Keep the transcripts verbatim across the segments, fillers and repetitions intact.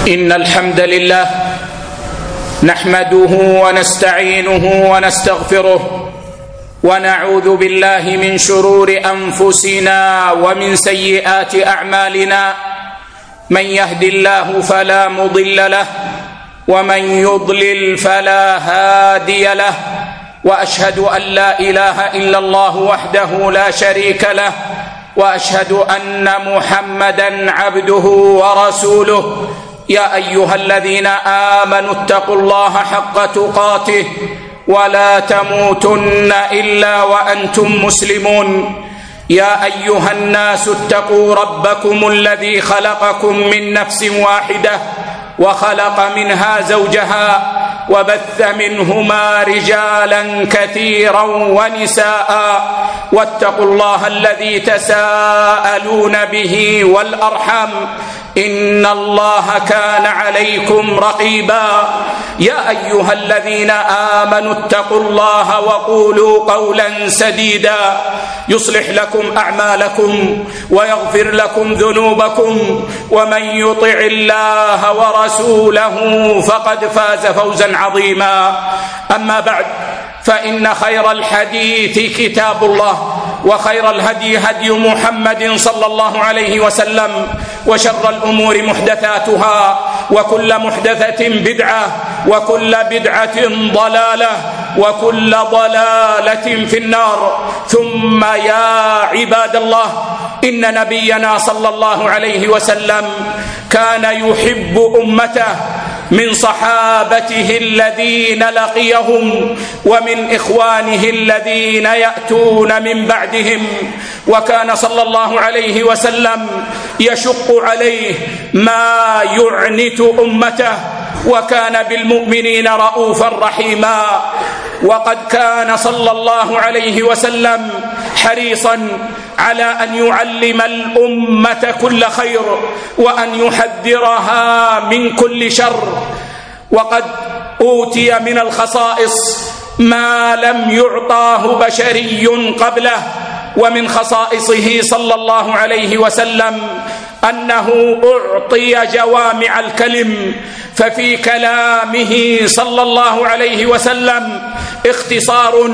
إن الحمد لله نحمده ونستعينه ونستغفره ونعوذ بالله من شرور أنفسنا ومن سيئات أعمالنا. من يهد الله فلا مضل له ومن يضلل فلا هادي له، وأشهد أن لا إله إلا الله وحده لا شريك له، وأشهد أن محمدًا عبده ورسوله. يا أيها الذين آمنوا اتقوا الله حق تقاته ولا تموتن إلا وأنتم مسلمون. يا أيها الناس اتقوا ربكم الذي خلقكم من نفس واحدة وخلق منها زوجها وبث منهما رجالا كثيرا ونساء، واتقوا الله الذي تساءلون به والأرحام إن الله كان عليكم رقيبا. يا أيها الذين آمنوا اتقوا الله وقولوا قولا سديدا يصلح لكم أعمالكم ويغفر لكم ذنوبكم، ومن يطع الله ورسوله فقد فاز فوزا عظيما. أما بعد، فإن خير الحديث كتاب الله، وخير الهدي هدي محمد صلى الله عليه وسلم، وشر الأمور محدثاتها، وكل محدثة بدعة، وكل بدعة ضلالة، وكل ضلالة في النار. ثم يا عباد الله، إن نبينا صلى الله عليه وسلم كان يحب أمته من صحابته الذين لقيهم ومن إخوانه الذين يأتون من بعدهم، وكان صلى الله عليه وسلم يشق عليه ما يعنت أمته، وكان بالمؤمنين رؤوفا رحيما. وقد كان صلى الله عليه وسلم حريصا على أن يعلم الأمة كل خير وأن يحذرها من كل شر، وقد أوتي من الخصائص ما لم يعطاه بشري قبله. ومن خصائصه صلى الله عليه وسلم أنه أعطي جوامع الكلم، ففي كلامه صلى الله عليه وسلم اختصار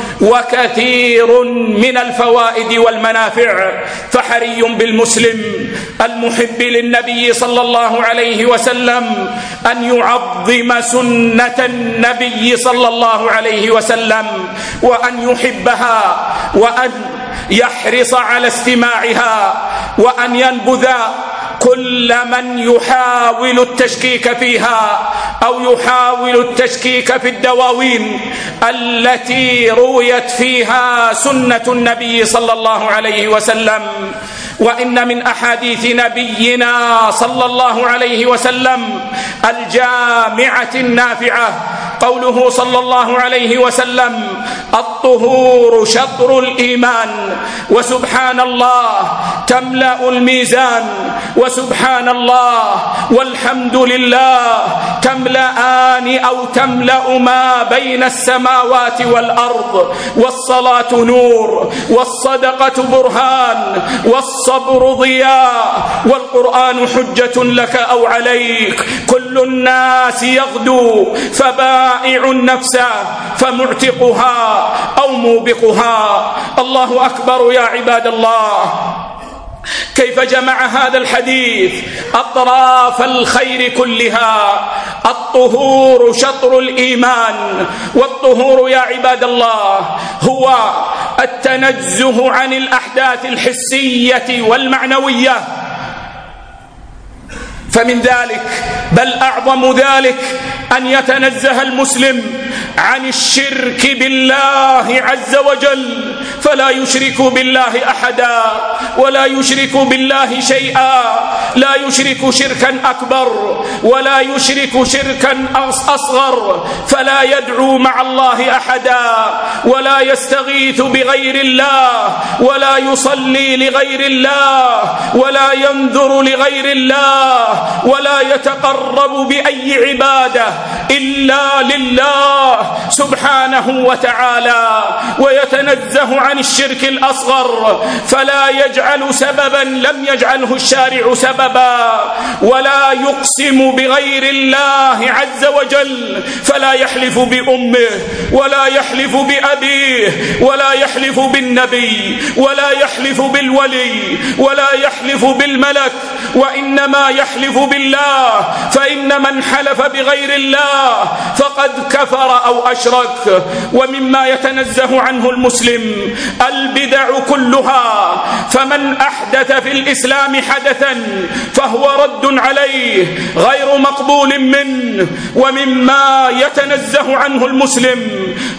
وكثير من الفوائد والمنافع. فحري بالمسلم المحب للنبي صلى الله عليه وسلم أن يعظم سنة النبي صلى الله عليه وسلم، وأن يحبها، وأن يحرص على استماعها، وأن ينبذ كل من يحاول التشكيك فيها أو يحاول التشكيك في الدواوين التي رويت فيها سنة النبي صلى الله عليه وسلم. وإن من أحاديث نبينا صلى الله عليه وسلم الجامعة النافعة قوله صلى الله عليه وسلم: الطهور شطر الإيمان، وسبحان الله تملأ الميزان، وسبحان الله والحمد لله تملأان أو تملأ ما بين السماوات والأرض. والصلاة نور، والصدقة برهان، والصبر ضياء، والقرآن حجة لك أو عليك. كل الناس يغدو فبائع النفس فمعتقها أو موبقها. الله أكبر يا عباد الله. كيف جمع هذا الحديث أطراف الخير كلها. الطهور شطر الإيمان، والطهور يا عباد الله هو التنزه عن الأحداث الحسية والمعنوية. فمن ذلك بل أعظم ذلك أن يتنزه المسلم عن الشرك بالله عز وجل، فلا يشرك بالله أحدا ولا يشرك بالله شيئا، لا يشرك شركا أكبر ولا يشرك شركا أصغر، فلا يدعو مع الله أحدا، ولا يستغيث بغير الله، ولا يصلي لغير الله، ولا ينذر لغير الله، ولا يتقرب بأي عبادة إلا لله سبحانه وتعالى. ويتنزه عن الشرك الأصغر، فلا يجعل يجعل سببا لم يجعله الشارع سببا، ولا يقسم بغير الله عز وجل، فلا يحلف بأمه ولا يحلف بأبيه ولا يحلف بالنبي ولا يحلف بالولي ولا يحلف بالملك، وإنما يحلف بالله، فإن من حلف بغير الله فقد كفر أو أشرك. ومما يتنزه عنه المسلم البدع كلها، فمن أحدث في الإسلام حدثا فهو رد عليه غير مقبول منه. ومما يتنزه عنه المسلم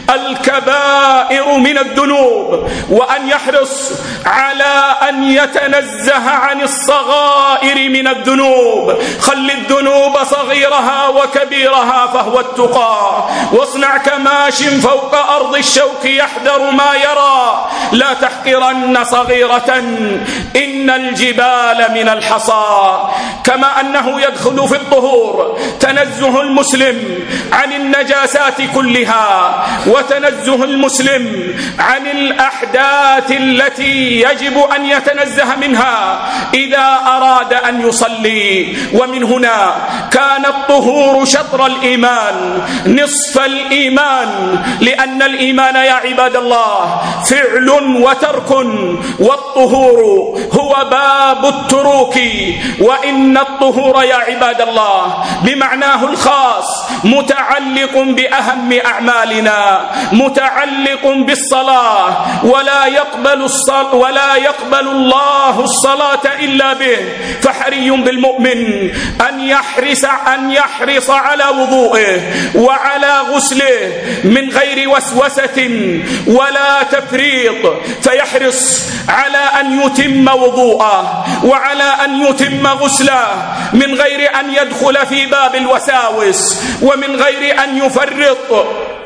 الكبائر من الذنوب، وأن يحرص على أن يتنزه عن الصغائر من الذنوب. خل الذنوب صغيرها وكبيرها فهو التقى، واصنع كماش فوق أرض الشوك يحذر ما يرى، لا تحقرن صغيرة إن الجبال من الحصى. كما أنه يدخل في الطهور تنزه المسلم عن النجاسات كلها، وتنزه المسلم عن الأحداث التي يجب أن يتنزه منها إذا أراد أن يصلي. ومن هنا كان الطهور شطر الإيمان نصف الإيمان، لأن الإيمان يا عباد الله فعل وترك، والطهور هو باب التروك. وإن الطهور يا عباد الله بمعناه الخاص متعلق بأهم أعمالنا، متعلق بالصلاة، ولا يقبل الصلاة ولا يقبل الله الصلاة إلا به. فحري بالمؤمن أن يحرص أن يحرص على وضوئه وعلى غسله من غير وسوسة ولا تفريط، فيحرص على أن يتم وضوءه وعلى أن يتم غسله من غير أن يدخل في باب الوساوس ومن غير أن يفرط.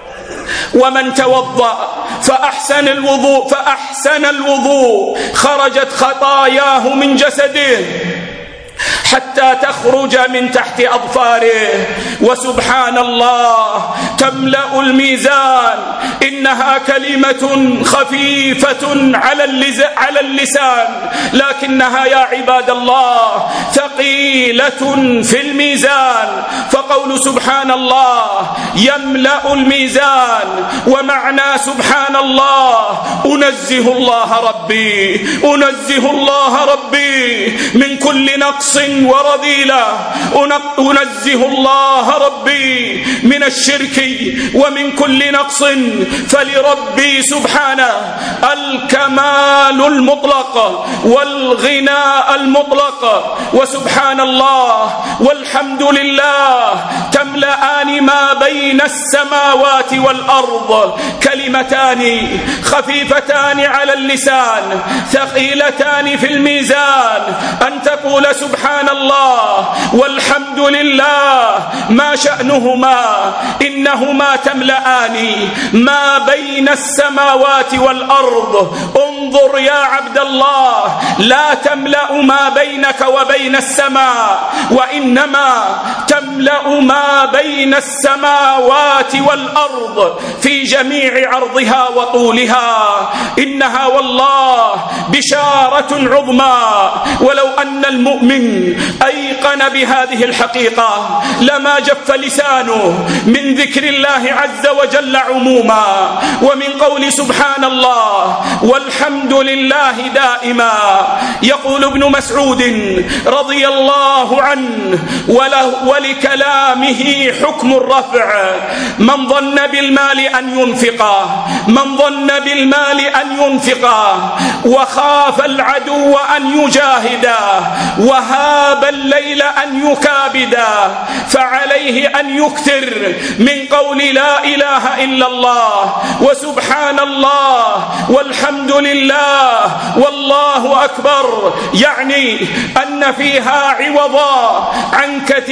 ومن توضأ فأحسن الوضوء فأحسن الوضوء خرجت خطاياه من جسده حتى تخرج من تحت أظفاره. وسبحان الله تملأ الميزان، إنها كلمة خفيفة على اللسان لكنها يا عباد الله ثقيلة في الميزان. فقول سبحان الله يملأ الميزان، ومعنى سبحان الله أنزه الله ربي أنزه الله ربي من كل نقص ورذيلة، أنزه الله ربي من الشرك ومن كل نقص، فلربي سبحانه الكمال المطلق والغناء المطلق. وسبحان الله والحمد لله تملأان ما بين السماوات والأرض، كلمتان خفيفتان على اللسان ثقيلتان في الميزان. أن تقول سبحان الله والحمد لله ما شأنهما؟ إنهما تملأان ما بين السماوات والأرض. انظر يا عبد الله، لا تملأ ما بينك وبين السماء، وإنما تملأ ما بين السماوات والأرض في جميع عرضها وطولها. إنها والله بشارة عظمى، ولو أن المؤمن أيقن بهذه الحقيقة لما جف لسانه من ذكر الله عز وجل عموما، ومن قول سبحان الله والحمد لله دائما. يقول ابن مسعود رضي الله عنه وله ولكلامه حكم الرفع: من ظن بالمال أن ينفقه من ظن بالمال أن ينفقه وخاف العدو أن يجاهده وهاب الليل أن يكابده، فعليه أن يكثر من قول لا إله إلا الله وسبحان الله والحمد لله والله أكبر، يعني أن فيها عوضا عن كثير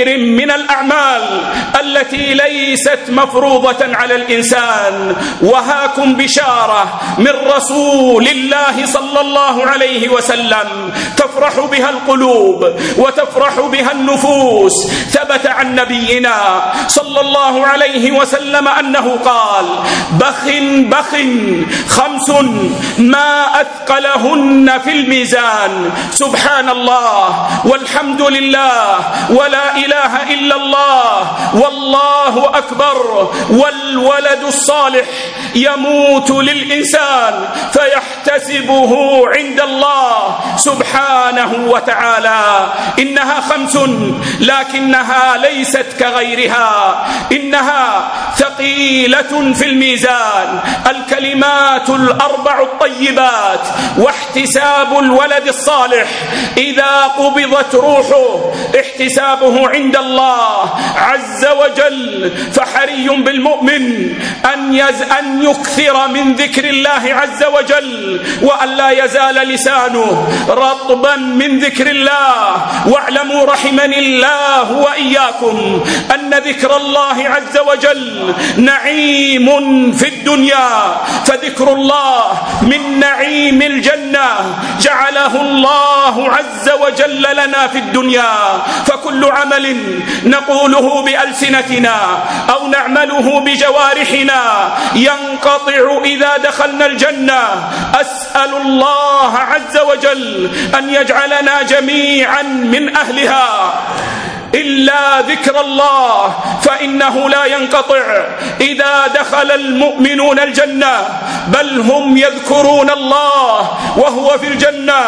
كثير من الأعمال التي ليست مفروضة على الإنسان. وهاكم بشارة من رسول الله صلى الله عليه وسلم تفرح بها القلوب وتفرح بها النفوس. ثبت عن نبينا صلى الله عليه وسلم أنه قال: بخ بخ خمس ما أثقلهن في الميزان، سبحان الله والحمد لله ولا إله إلا الله والله أكبر. والولد الصالح يموت للإنسان فيحتسبه عند الله سبحانه وتعالى. إنها خمس لكنها ليست كغيرها، إنها ثقيلة في الميزان: الكلمات الأربع الطيبات، واحتساب الولد الصالح إذا قبضت روحه احتسابه عند الله عز وجل. فحري بالمؤمن أن, يز أن يكثر من ذكر الله عز وجل، وأن لا يزال لسانه رطبا من ذكر الله. واعلموا رحمني الله وإياكم أن ذكر الله عز وجل نعيم في الدنيا، فذكر الله من نعيم الجنة جعله الله عز وجل لنا في الدنيا. فكل عمل نقوله بألسنتنا أو نعمله بجوارحنا ينقطع إذا دخلنا الجنة. أسأل الله عز وجل أن يجعلنا جميعا من أهلها، إلا ذكر الله فإنه لا ينقطع إذا دخل المؤمنون الجنة، بل هم يذكرون الله وهو في الجنة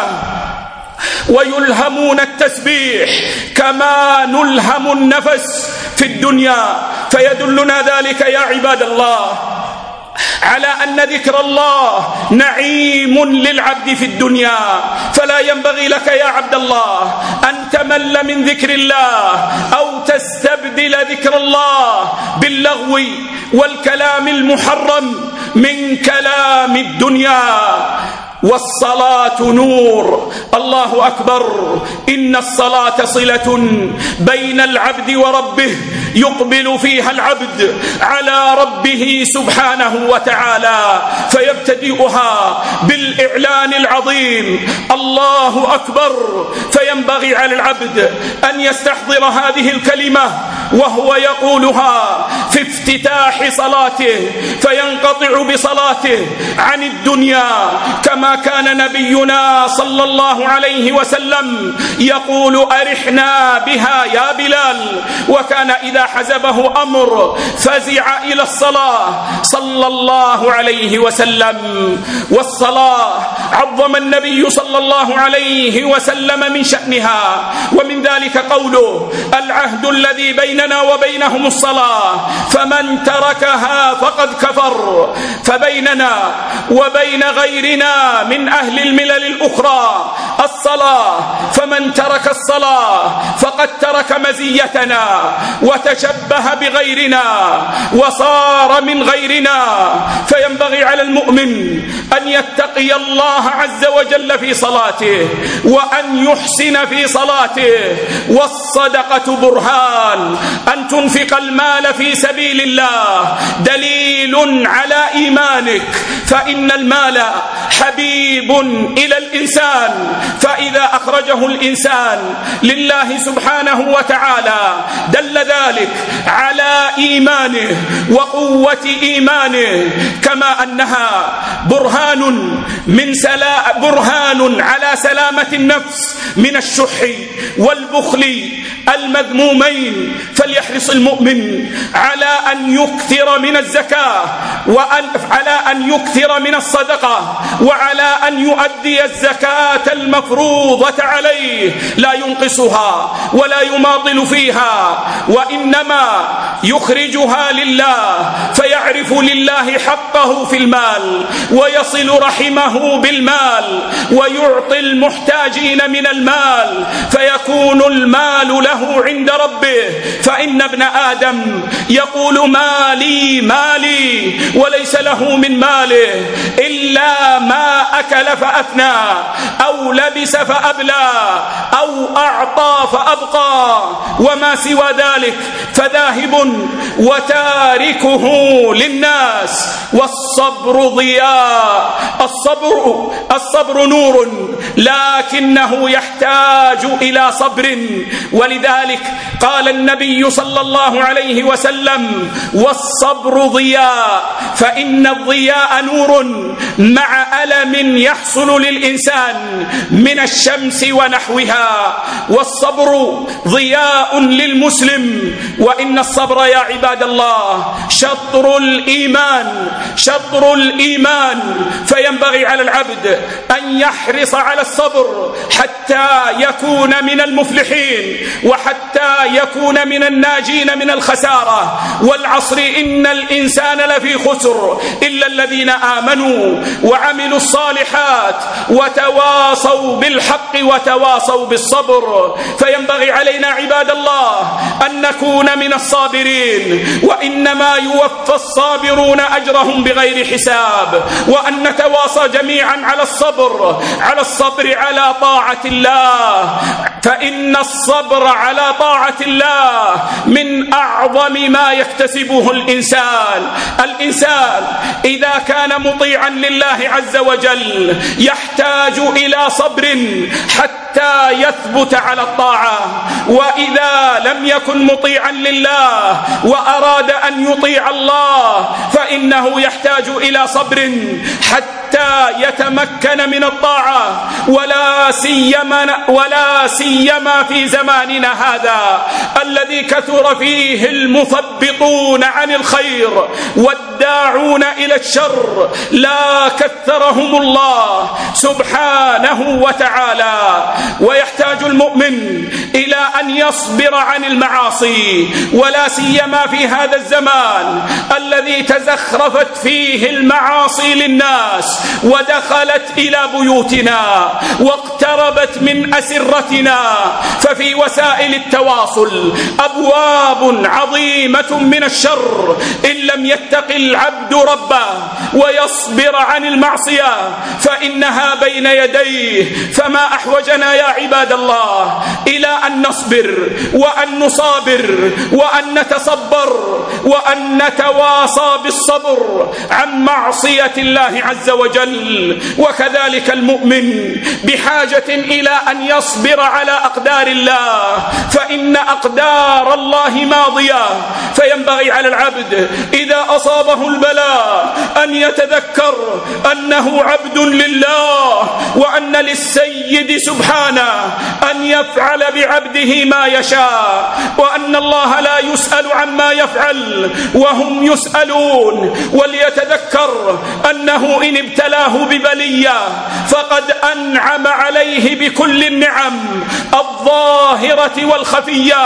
ويلهمون التسبيح كما نلهم النفس في الدنيا. فيدلنا ذلك يا عباد الله على أن ذكر الله نعيم للعبد في الدنيا. فلا ينبغي لك يا عبد الله أن تمل من ذكر الله أو تستبدل ذكر الله باللغو والكلام المحرم من كلام الدنيا. والصلاة نور. الله أكبر. إن الصلاة صلة بين العبد وربه، يقبل فيها العبد على ربه سبحانه وتعالى فيبتدئها بالإعلان العظيم: الله أكبر. فينبغي على العبد أن يستحضر هذه الكلمة وهو يقولها في افتتاح صلاته، فينقطع بصلاته عن الدنيا، كما كان نبينا صلى الله عليه وسلم يقول: أرحنا بها يا بلال. وكان إذا حزبه أمر فزع إلى الصلاة صلى الله عليه وسلم. والصلاة عظم النبي صلى الله عليه وسلم من شأنها، ومن ذلك قوله: العهد الذي بيننا وبينهم الصلاة فمن تركها فقد كفر. فبيننا وبين غيرنا من أهل الملل الأخرى الصلاة، فمن ترك الصلاة فقد ترك مزيتنا وتشبه بغيرنا وصار من غيرنا. فينبغي على المؤمن أن يتقي الله عز وجل في صلاته وأن يحسن في صلاته. والصدقة برهان. أن تنفق المال في سبيل الله دليل على إيمانك، فإن المال حبيب إلى الإنسان، فإذا أخرجه الإنسان لله سبحانه وتعالى دل ذلك على إيمانه وقوة إيمانه، كما أنها برهان من سلا برهان على سلامة النفس من الشح والبخل المذمومين. فليحرص المؤمن على أن يكثر من الزكاة، وأن على أن يكثر من الصدقة، وعلى أن يؤدي الزكاة المفروضة عليه، لا ينقصها ولا يماطل فيها، وإنما يخرجها لله فيعرف لله حقه في المال ويصل رحمه بالمال ويعطي المحتاجين من المال فيكون المال له عند ربه. فإن ابن آدم يقول مالي مالي وليس له من ماله إلا ما أكل فأفنى أو لبس فأبلى أو أعطى فأبقى وما سوى ذلك فذاهب وتاركه للناس. والصبر ضياء، الصبر الصبر نور لكنه يحتاج إلى صبر. ولذلك قال النبي صلى الله عليه وسلم والصبر ضياء، فإن الضياء نور مع ألم يحصل للإنسان من الشمس ونحوها. والصبر ضياء للمسلم. وإن الصبر يا عباد الله شطر الإيمان، شطر الإيمان. فينبغي على العبد أن يحرص على الصبر حتى يكون من المفلحين وحتى يكون من الناجين من الخسارة. والعصر إن الإنسان لفي خسر إلا الذين آمنوا وعملوا الصالحات وتواصوا بالحق وتواصوا بالصبر. فينبغي علينا عباد الله أن نكون من الصابرين، وإنما يوفى الصابرون أجرهم بغير حساب. وأن نتواصى جميعا على الصبر، على الصبر على طاعة الله، فإن الصبر على طاعة الله من أعظم ما يكتسبه الإنسان. الإنسان إذا كان مطيعا لله عز وجل يحتاج إلى صبر حتى يثبت على الطاعة. وإذا لم يكن مطيعا لله وأراد أن يطيع الله فإنه يحتاج إلى صبر حتى يتمكن من الطاعة. ولا سيما ولا سيما في زماننا هذا الذي كثر فيه المثبطون عن الخير والداعون إلى الشر، لا كثرهم الله سبحانه وتعالى. ويحتاج المؤمن إلى أن يصبر عن المعاصي، ولا سيما في هذا الزمان الذي تزخرفت فيه المعاصي للناس ودخلت إلى بيوتنا واقتربت من أسرتنا. ففي وسائل التواصل أبواب عظيمة من الشر إن لم يتق العبد ربه ويصبر عن المعصية فإنها بين يديه. فما أحوجنا يا عباد الله إلى أن نصبر وأن نصابر وأن نتصبر وأن نتواصى بالصبر عن معصية الله عز وجل. وكذلك المؤمن بحاجة إلى أن يصبر على أقدار الله، فإن أقدار الله ماضية. فينبغي على العبد إذا أصابه البلاء أن يتذكر أنه عبد لله، وأن للسيد سبحانه أن يفعل بعبده ما يشاء، وأن الله لا يسأل عما يفعل وهم يسألون. وليتذكر أنه إن ابتلاه ببلية فقد أنعم عليه بكل النعم الظاهرة والخفية.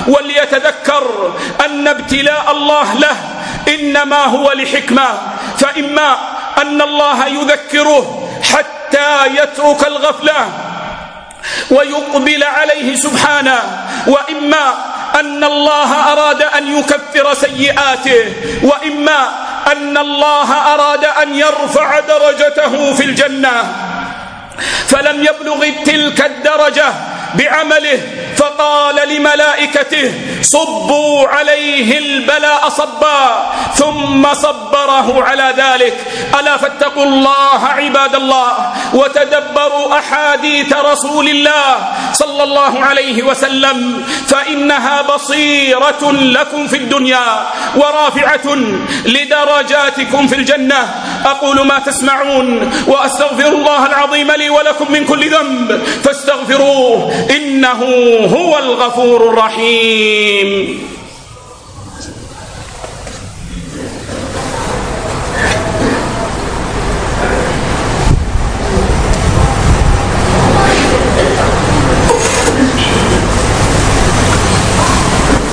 وليتذكر أن ابتلاء الله له إنما هو لحكمة، فإما أن الله يذكره حتى يترك الغفلة ويقبل عليه سبحانه، وإما أن الله أراد أن يكفر سيئاته، وإما أن الله أراد أن يرفع درجته في الجنة فلم يبلغ تلك الدرجة بعمله، فقال لملائكته صبوا عليه البلاء صبا ثم صبره على ذلك. ألا فاتقوا الله عباد الله وتدبروا أحاديث رسول الله صلى الله عليه وسلم، فإنها بصيرة لكم في الدنيا ورافعة لدرجاتكم في الجنة. أقول ما تسمعون وأستغفر الله العظيم لي ولكم من كل ذنب فاستغفروه إنه هو الغفور الرحيم.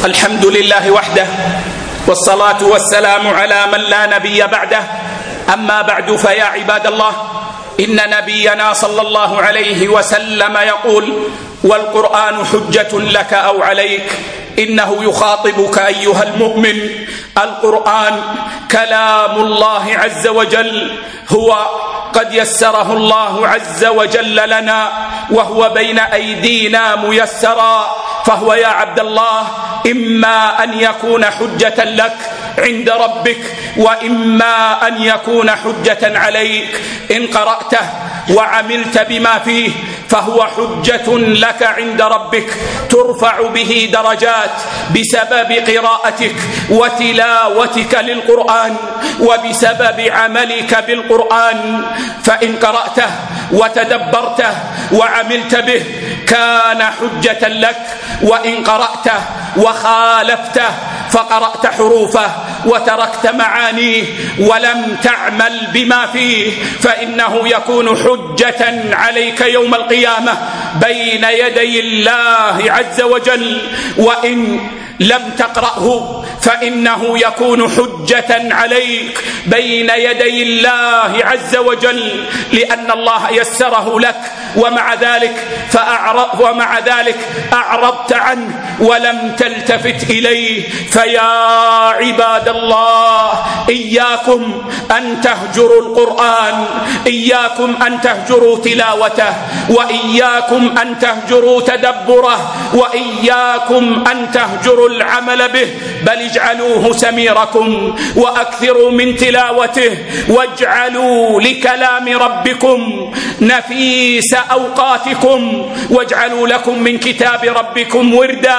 الحمد لله وحده، والصلاة والسلام على من لا نبي بعده. أما بعد، فيا عباد الله، إن نبينا صلى الله عليه وسلم يقول: والقرآن حجة لك أو عليك. إنه يخاطبك أيها المؤمن. القرآن كلام الله عز وجل، هو قد يسره الله عز وجل لنا، وهو بين أيدينا ميسرا. فهو يا عبد الله إما أن يكون حجة لك عند ربك، وإما أن يكون حجة عليك. إن قرأته وعملت بما فيه فهو حجة لك عند ربك، ترفع به درجات بسبب قراءتك وتلاوتك للقرآن، وبسبب عملك بالقرآن. فإن قرأته وتدبرته وعملت به كان حجة لك، وإن قرأته وخالفته فقرأت حروفه وتركت معانيه ولم تعمل بما فيه فإنه يكون حجة عليك يوم القيامة بين يدي الله عز وجل. وإن لم تقرأه فإنه يكون حجة عليك بين يدي الله عز وجل، لأن الله يسره لك، ومع ذلك فأعرض ومع ذلك أعرضت عنه ولم تلتفت إليه. فيا عباد الله، إياكم أن تهجروا القرآن، إياكم أن تهجروا تلاوته، وإياكم أن تهجروا تدبره، وإياكم أن تهجروا العمل به، بل اجعلوه سميركم وأكثروا من تلاوته، واجعلوا لكلام ربكم نفيس أوقاتكم، واجعلوا لكم من كتاب ربكم وردا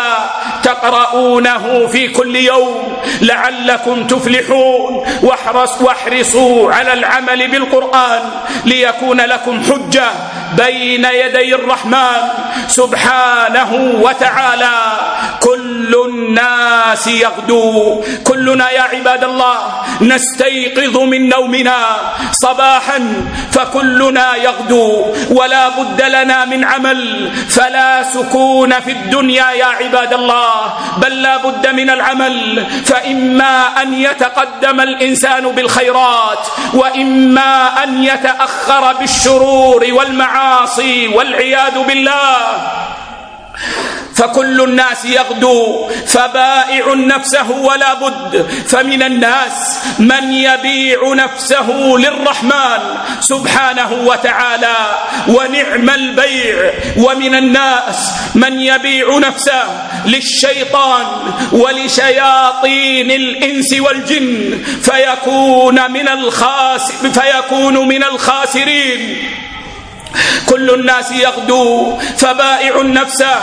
تقرؤونه في كل يوم لعلكم تفلحون. واحرص واحرصوا على العمل بالقرآن ليكون لكم حجة بين يدي الرحمن سبحانه وتعالى. كل الناس يغدو، كلنا يا عباد الله نستيقظ من نومنا صباحا فكلنا يغدو، ولا بد لنا من عمل، فلا سكون في الدنيا يا عباد الله، بل لا بد من العمل. فإما أن يتقدم الإنسان بالخيرات، وإما أن يتأخر بالشرور والمعاصي والعياذ بالله. فكل الناس يغدو، فبائع نفسه ولا بد. فمن الناس من يبيع نفسه للرحمن سبحانه وتعالى، ونعم البيع. ومن الناس من يبيع نفسه للشيطان ولشياطين الإنس والجن فيكون من الخاس فيكون من الخاسرين. كل الناس يغدو، فبائع نفسه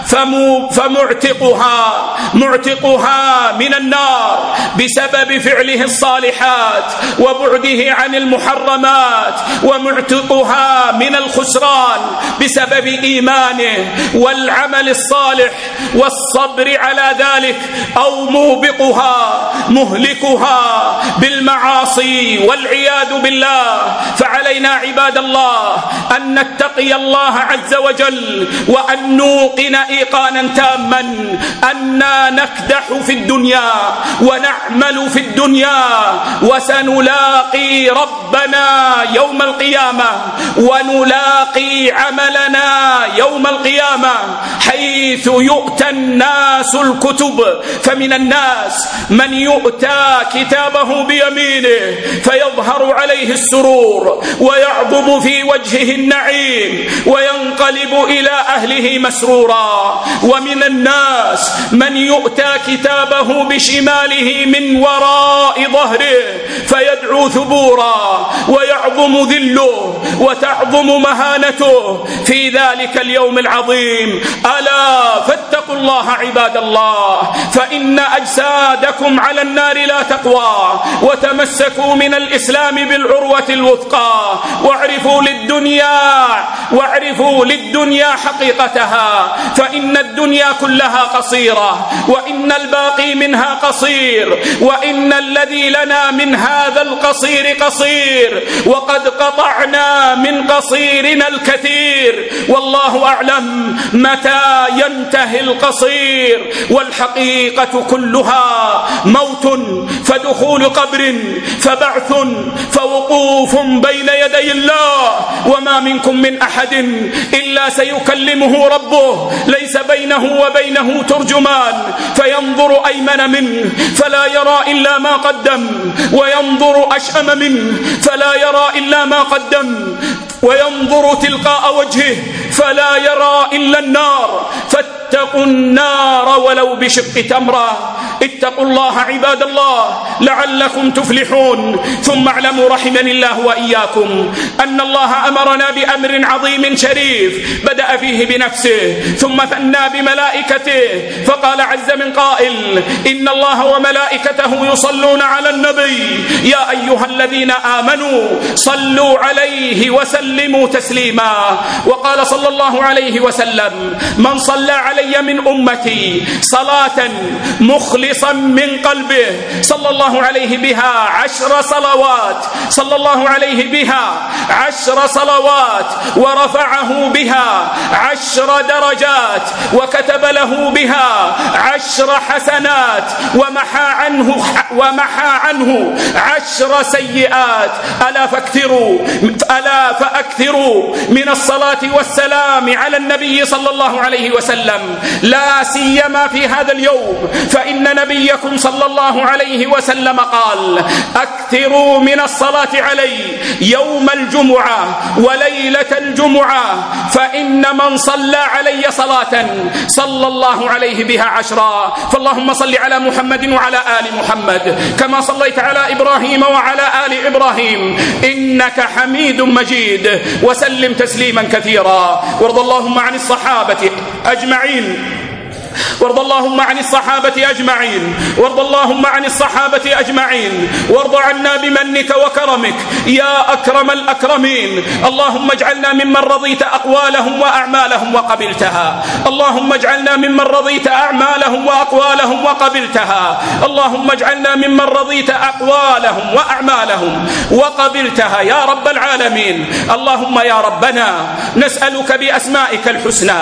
فمعتقها معتقها من النار بسبب فعله الصالحات وبعده عن المحرمات، ومعتقها من الخسران بسبب إيمانه والعمل الصالح والصبر على ذلك، أو موبقها مهلكها بالمعاصي والعياذ بالله. فعلينا عباد الله أن نتقي الله عز وجل، وأن نوقن إيقانا تاما أننا نكدح في الدنيا ونعمل في الدنيا، وسنلاقي ربنا يوم القيامة، ونلاقي عملنا يوم القيامة حيث يؤتى الناس الكتب. فمن الناس من يؤتى كتابه بيمينه فيظهر عليه السرور ويعظم في وجهه النعيم وينقلب إلى أهله مسرورا. ومن الناس من يؤتى كتابه بشماله من وراء ظهره فيدعو ثبورا ويعظم ذله وتعظم مهانته في ذلك اليوم العظيم. ألا فاتقوا الله عباد الله، فإن أجسادكم على النار لا تقوى، وتمسكوا من الإسلام بالعروة الوثقى، واعرفوا للدنيا الجماع واعرفوا للدنيا حقيقتها، فإن الدنيا كلها قصيرة، وإن الباقي منها قصير، وإن الذي لنا من هذا القصير قصير، وقد قطعنا من قصيرنا الكثير، والله أعلم متى ينتهي القصير. والحقيقة كلها موت، فدخول قبر، فبعث، فوقوف بين يدي الله، وما منكم من أحد إلا سيكلمه ربه، ليس بينه وبينه ترجمان، فينظر أيمن منه فلا يرى إلا ما قدم، وينظر أشأم منه فلا يرى إلا ما قدم، وينظر تلقاء وجهه فلا يرى إلا النار. فاتقوا النار ولو بشق تمرة. اتقوا الله عباد الله لعلكم تفلحون. ثم اعلموا رحمني الله وإياكم أن الله أمرنا بأمر عظيم شريف بدأ فيه بنفسه ثم ثنى بملائكته، فقال عز من قائل: إن الله وملائكته يصلون على النبي يا أيها الذين آمنوا صلوا عليه وسلموا تسليما. وقال صلى الله عليه وسلم: من صلى علي من أمتي صلاة مخلصا من قلبه صلى الله عليه بها عشر صلوات صلى الله عليه بها عشر صلوات ورفعه بها عشر درجات وكتب له بها عشر حسنات ومحى عنه ومحى عنه عشر سيئات. ألا فاكثروا ألا فأكثروا من الصلاة والسلام على النبي صلى الله عليه وسلم، لا سيما في هذا اليوم، فإن نبيكم صلى الله عليه وسلم قال: أكثروا من الصلاة علي يوم الجمعة وليلة الجمعة، فإن من صلى علي صلاة صلى الله عليه بها عشرا. فاللهم صل على محمد وعلى آل محمد كما صليت على إبراهيم وعلى آل إبراهيم إنك حميد مجيد، وسلم تسليما كثيرا. وارض اللهم عن الصحابة أجمعين وارض اللهم عن الصحابة أجمعين وارض اللهم عن الصحابة أجمعين وارض عنا بمنك وكرمك يا أكرم الأكرمين. اللهم اجعلنا ممن رضيت أقوالهم وأعمالهم وقبلتها. اللهم اجعلنا ممن رضيت أعمالهم وأقوالهم وقبلتها. اللهم اجعلنا ممن رضيت أقوالهم وأعمالهم وقبلتها يا رب العالمين. اللهم يا ربنا نسألك بأسمائك الحسنى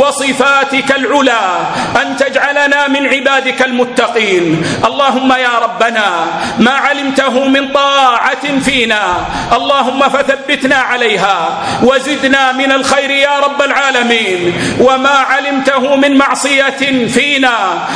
وصفاتك العلى أن تجعلنا من عبادك المتقين. اللهم يا ربنا ما علمته من طاعة فينا اللهم فثبتنا عليها وزدنا من الخير يا رب العالمين، وما علمته من معصية فينا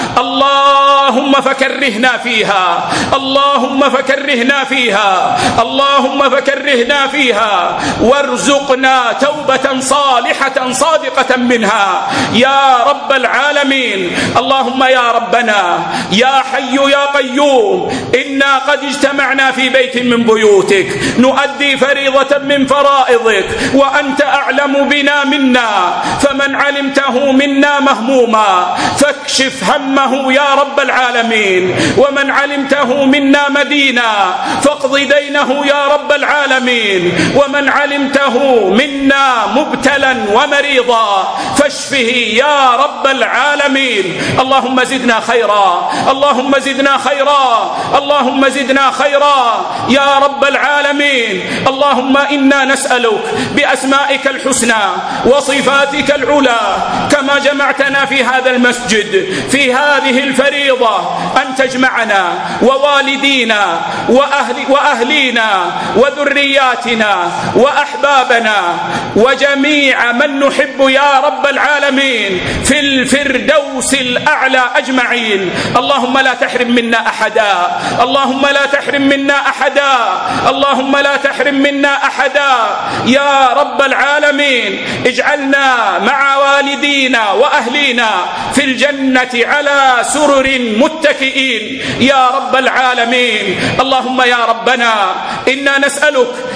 اللهم فكرهنا فيها اللهم فكرهنا فيها اللهم فكرهنا فيها وارزقنا توبة صالحة صادقة منها يا رب العالمين. اللهم يا ربنا يا حي يا قيوم، إنا قد اجتمعنا في بيت من بيوتك نؤدي فريضة من فرائضك، وأنت أعلم بنا منا، فمن علمته منا مهموما فاكشف همه يا رب العالمين، ومن علمته منا مدينا فاقض دينه يا رب العالمين، ومن علمته منا مبتلا ومريضا فاشفه يا رب العالمين. اللهم زدنا خيرا اللهم زدنا خيرا اللهم زدنا خيرا يا رب العالمين. اللهم إنا نسألك بأسمائك الحسنى وصفاتك العلى كما جمعتنا في هذا المسجد في هذه الفريضة أن تجمعنا ووالدينا وأهل وأهلينا وذرياتنا وأحبابنا وجميع من نحب يا رب العالمين في الفردوس الأعلى أجمعين. اللهم لا تحرم منا أحدا اللهم لا تحرم منا أحدا اللهم لا تحرم منا أحدا يا رب العالمين. اجعلنا مع والدينا وأهلينا في الجنة على سرر متكئين يا رب العالمين. اللهم يا ربنا إنا نسألك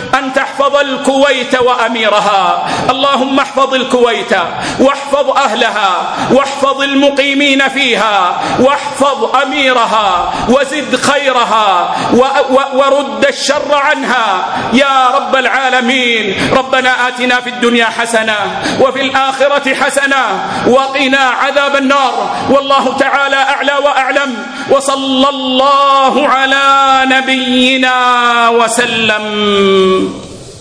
أن تحفظ الكويت وأميرها. اللهم احفظ الكويت واحفظ أهلها واحفظ المقيمين فيها واحفظ أميرها وزد خيرها ورد الشر عنها يا رب العالمين. ربنا آتنا في الدنيا حسنة وفي الآخرة حسنة وقنا عذاب النار. والله تعالى أعلى وأعلم، وصلى الله على نبينا وسلم.